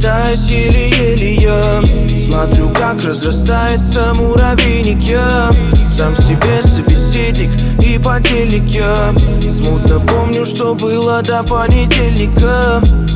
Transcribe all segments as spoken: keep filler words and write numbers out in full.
Пытаюсь еле-еле я смотрю, как разрастается муравейник я. Сам себе собеседник и подельник я. Смутно помню, что было до понедельника.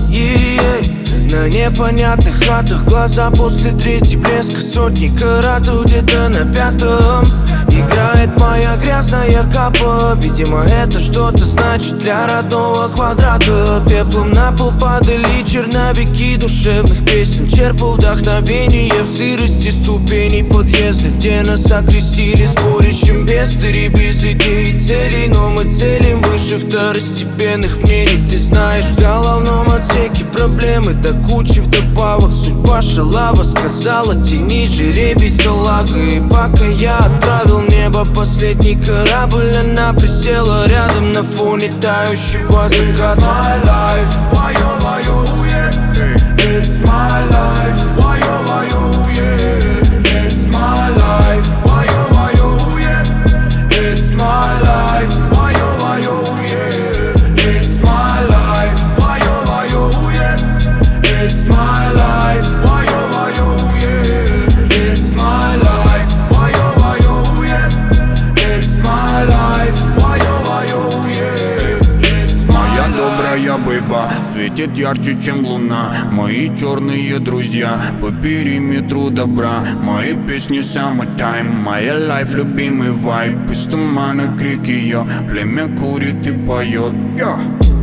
Е-е-е. На непонятных хатах глаза после третьей блеска сотни каратов где-то на пятом. Играет моя грязная капа. Видимо, это что-то значит для родного квадрата. Пеплом на пол падали черновики душевных песен. Черпал вдохновение в сырости ступеней подъезда, где нас окрестили спорящим бестыри. Без идей и целей, но мы целим выше второстепенных мнений. Ты знаешь, в головном отсеке проблемы до кучи вдобавок. Судьба шалава сказала: тяни жеребий салага. И пока я отправил в небо последний корабль, она присела рядом на фоне тающего заката. It's my life, вайо, вайо, yeah. It's my life, вайо, вайо, yeah. It's my life, вайо, вайо, yeah. It's my life, вайо, вайо, yeah. It's my life, вайо, вайо, yeah. It's my life, вайо, вайо, yeah. It's my life, вайо, вайо, yeah. It's my life, вайо, вайо, yeah. Моя добрая бэйба светит ярче, чем луна. Мои черные друзья по периметру добра. Мои песни summertime, моя лайф, любимый вайб. Из тумана крики ее, племя курит и поет. Я.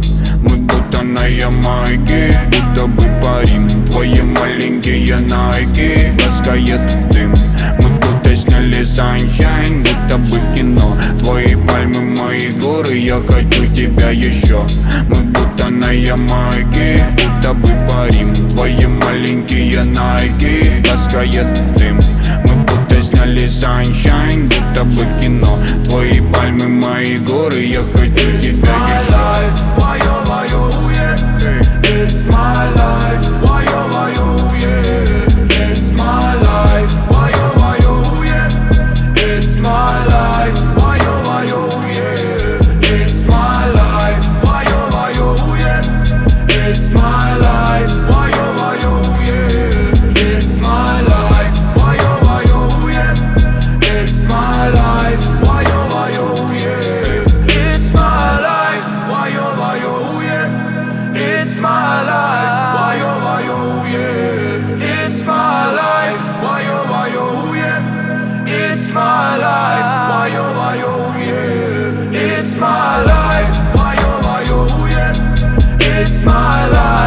Мы будто на Ямайке, будто бы парим. Твои маленькие найки, ласкает дым. Мы будто сняли sunshine, будто бы кино. Твои пальмы, мои горы, я хочу тебя еще. Мы будто на Ямайке, будто бы парим. Твои маленькие найки, ласкает дым. Мы будто сняли sunshine, будто бы кино. Твои пальмы, мои горы, я хочу тебя еще. Вайо, вайо, yeah. It's my life, вайо, вайо, yeah. It's my life, вайо, вайо, yeah. It's my life, вайо, вайо, yeah. It's my life, вайо, вайо, yeah. It's my life, вайо, вайо, yeah. It's my life, вайо, вайо, yeah. It's my life, вайо, вайо, yeah. It's my life, вайо, вайо, yeah. It's my life, вайо, вайо, yeah. It's my life, вайо, вайо, yeah. It's my life, вайо, вайо, yeah. It's my life, вайо, вайо, yeah. It's my life.